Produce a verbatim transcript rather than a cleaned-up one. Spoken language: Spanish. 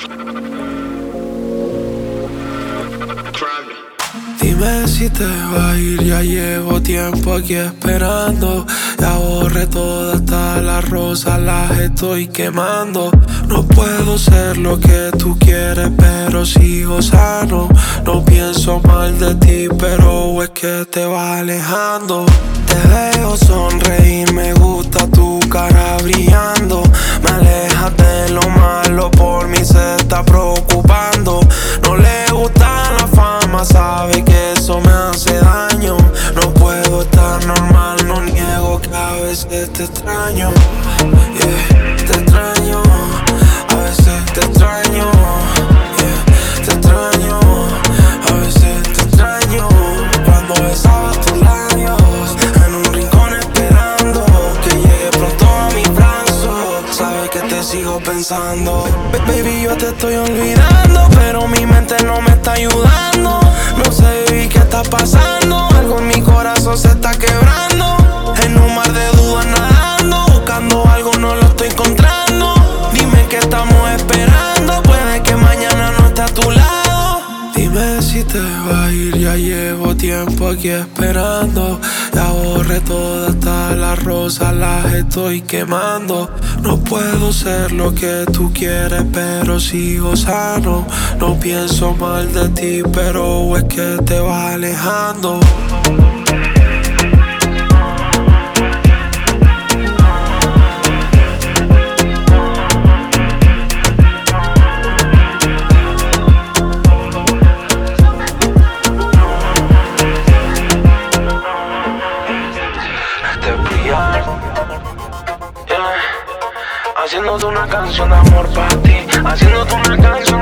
Dime si te va a ir, ya llevo tiempo aquí esperando. Ya borré todas, hasta las rosas las estoy quemando. No puedo ser lo que tú quieres, pero sigo sano. No pienso mal de ti, pero es que te va alejando. Te veo sonreír, me gusta tu cara brillando. Me alejas de lo malo, por mí se está preocupando. No le gusta la fama, sabe que eso me hace daño. No puedo estar normal, no niego que a veces te extraño. Yeah, te extraño, a veces te extraño. Yeah, te extraño, a veces te extraño. Cuando besaba tus labios en un rincón esperando que llegue pronto a mis brazos. Sabes que te sigo pensando. Baby, yo te estoy olvidando, pero mi mente no me está ayudando. No sé, baby, qué está pasando. Algo en mi corazón se está quebrando. En un mar de dudas nadando, buscando algo, no lo estoy encontrando. Dime qué estamos esperando, puede que mañana no esté a tu lado. Dime si te va a ir, ya llevo tiempo aquí esperando. Ya borré todas, hasta las rosas las estoy quemando. No puedo ser lo que tú quieres, pero sigo sano. No pienso mal de ti, pero es que te va alejando. Haciéndote una canción de amor para ti, haciéndote una canción